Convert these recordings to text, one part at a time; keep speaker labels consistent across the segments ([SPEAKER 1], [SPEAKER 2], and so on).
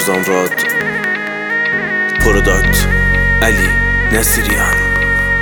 [SPEAKER 1] فرزان راد پروداکت علی نصیریان.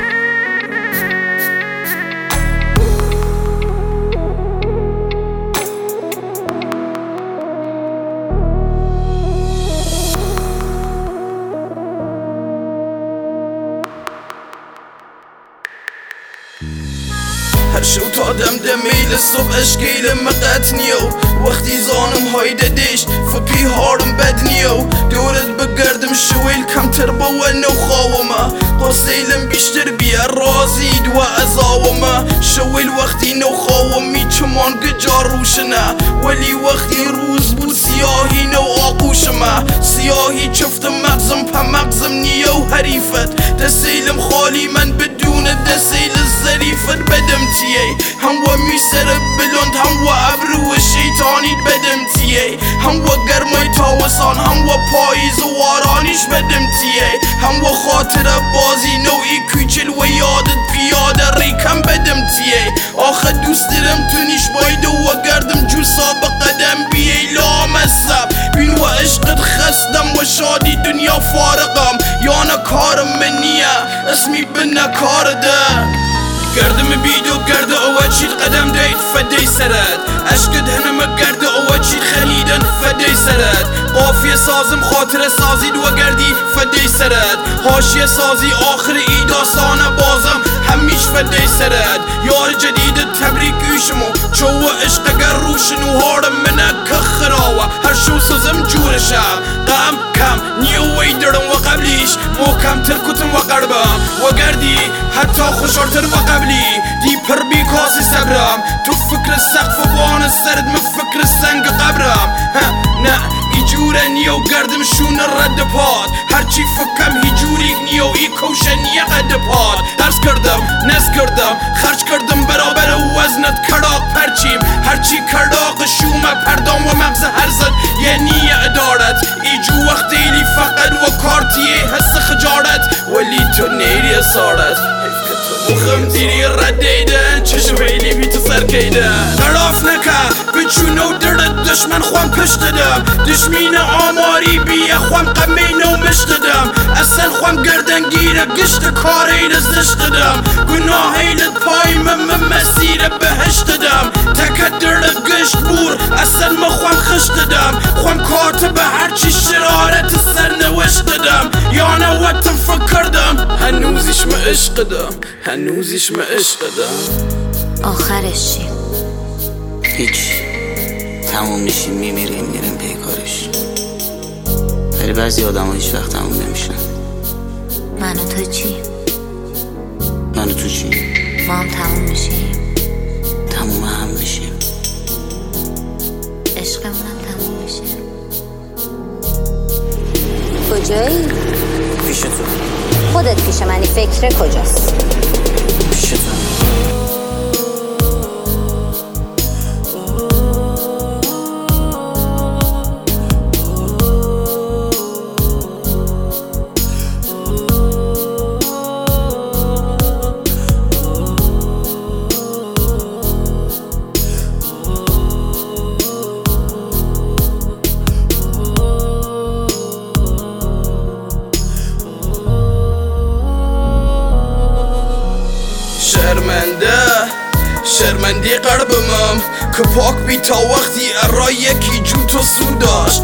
[SPEAKER 2] هر شو تا دم میل صبح اشکیل مقت نیو وقتی زانم های ددیش فکی هارم بد نیو دورت بگردم شویل کمتر با و نو خواوما قاسیلم بیشتر بیا رازید و ازاوما شویل وقتی نو خواومی چمان گجار روشنه ولی وقتی روز بود سیاهی نو آقوشما سیاهی چفت مغزم پا مغزم نیو حریفت دسیلم خالی من بدون دسیل ظریفت بدم تیه هم و میسر بلند هم و ابرو شیطانی بدم تیه هم و گرمای تاوسان هم و پاییز و وارانیش بدم تیه هم و خاطر بازی نوعی کوچل و یادت پیاده ریکم بدم تیه آخه دوست دارم تونیش بایدو و گردم جو سابق قدم بیه لامصب بین و عشقت خستم و شادی دنیا فارقم یا نکارم منیه اسمی بنا کار ده گردم بیدو گرده اوه چید قدم دید فدی سرد عشقت هنم گرده اوه چید خلیدن فدی سرد قافیه سازم خاطر سازید و گردی فدی سرد حاشیه سازی آخر ای داستانه بازم همیش فدی سرد یار جدید تبریک ایشمو چو عشق گر روشنو هارم منه که خراوه هر شو سازم جورشم قم کم نیوی درم و قبلیش محکم تر کتم و قربم و گردی حتی خوشارتر و قبلی دی پر بی کاسی صبرم تو فکر سقف و بان سرد من فکر سنگ قبرم نه ایجوره نیو گردم شون رد پاد هرچی فکم هیجوری نیو ای کوشنیه قد پاد درس کردم نس کردم خرج کردم برابر وزنت کڑاق پرچیم هرچی کڑاق شومه پردام و مغز هرزد یه نیه ادارت ایجو وقتیلی فقط و کارتیه حس خجارت ولی تو نیری اسارت مخم دیری ردیدن چشم ویلی بی تو سرکیدن قراف نکه بچونو درد دشمن خوام پشت دم دشمین آماری بیه خوام قمینو مشت دم اصلا خوام گردنگیر گشت کاری رزشت دم گناهیلت پای من مسیر بهشت دم تکت درد گشت بور اصلا مخوام خشت دم خوام کاتب هرچی شرارت سرنوشت دم یا نوتم فکردم هنوزش ما عشق دم هنوزش ما عشق دم
[SPEAKER 3] آخرش چی؟
[SPEAKER 4] هیچ تموم میشیم میریم پی کارش ولی بعضی آدم ها هیچ وقت تموم نمیشن.
[SPEAKER 3] من و تو چی؟
[SPEAKER 4] من و تو چی؟
[SPEAKER 3] ما هم تموم میشیم
[SPEAKER 4] تموم هم میشیم
[SPEAKER 3] عشقمونم تموم میشه. کجایی؟
[SPEAKER 4] پیش تو.
[SPEAKER 3] خودت پیش منی فکر کجاست؟
[SPEAKER 4] پیش تو.
[SPEAKER 2] شرمندی قلبمم که پاک بی تا وقتی ارای یکی جو تو سو داشت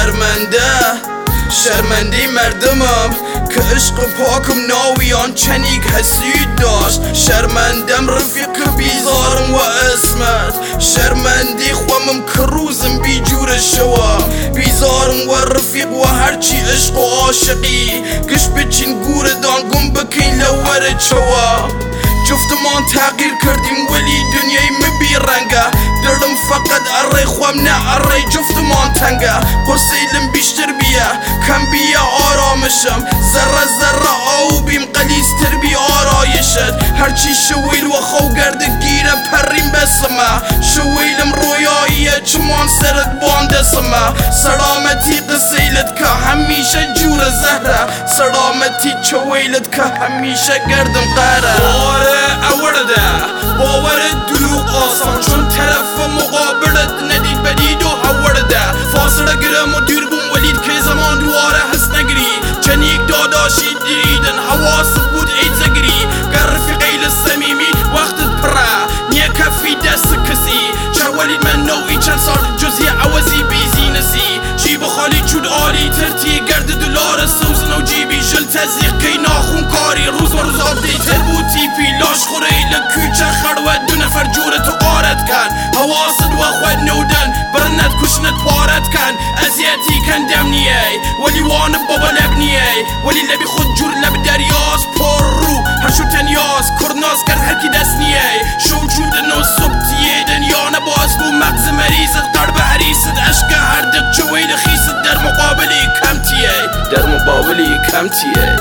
[SPEAKER 2] شرمندی مردمم که عشق پاکم ناویان چنیک حسید داشت شرمندم رفیق بیزارم و اسمت شرمندی خوامم که روزم بی جور شوام بیزارم و رفیق و هرچی عشق و عاشقی گشت بچین گور دانگم بکین لور چوام جفتمان تغییر کردیم ولی دنیای مبی رنگه دردم فقط اره خوام نه اره جفتمان تنگه قرصیلم بیشتر بیا کم بیا آرامشم ذره آو بیم قلیستر بی آرایشت هرچی شویل و خو گرده گیرم پریم بسمه شویلم رویاییه چمان سرت باندسمه سلامتی قصیلت که همیشه جور زهره سلامتی چویلت که همیشه گردم قهره باور دروغ آسان چون طرف مقابلت ندید بدید و هورده فاصله گرم و دیر بوم ولی دید که زمان دواره هست نگری چنیک داداشی دیدن حواست بود عید زگری گر رفیقی لسمیمی وقتت پره نیه کفی دست کسی چه ولید من نوعی چند سال جزی عوضی بیزی نسی جیب خالی چود آلی ترتی گرد دلار سوزن و جیبی جل تزیق که ناخون کاری روز و روز آبدی تربوتی پی لاش خوری لکوچه خروت دو نفر جورتو قارت کن حواست و خود نودن برنت کشنت پارت کن ازیتی کن دمنیه ولی وان بابا لبنیه ولی لبی خود جور لب دریاز پر رو هرشو تنیاز کرناز کرد هرکی دست نیه شو جودن و صبتیه دنیا نباز بو مغز مریضت قرب حریست عشق هردک چویل خیست در مقابلی کمتیه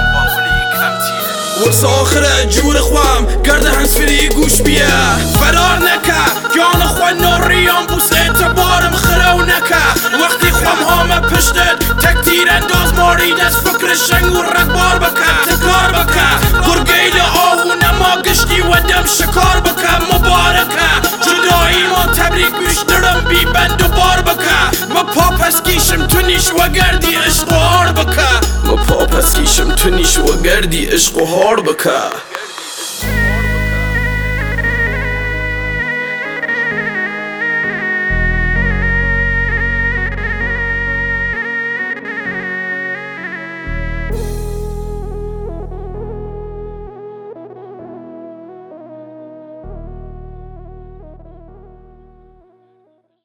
[SPEAKER 2] ورس آخره جور خوام گرده هنسفری گوش بیه فرار نکه جان خواه نوریان بوس اعتبارم خرو نکه وقتی خوام همه پشتت تکتیر انداز ماری دست فکر شنگ و رگبار بکه تکار بکه گرگیل آهو نما گشتی و دم شکار بکه مبارکه جدایی ما تبریک بیشترم بی بند و بار بکه ما پاپس کیشم تو نیش و گردی عشق و هار بکه
[SPEAKER 5] ما پاپس کیشم تو نیش و گردی عشق و هار بکه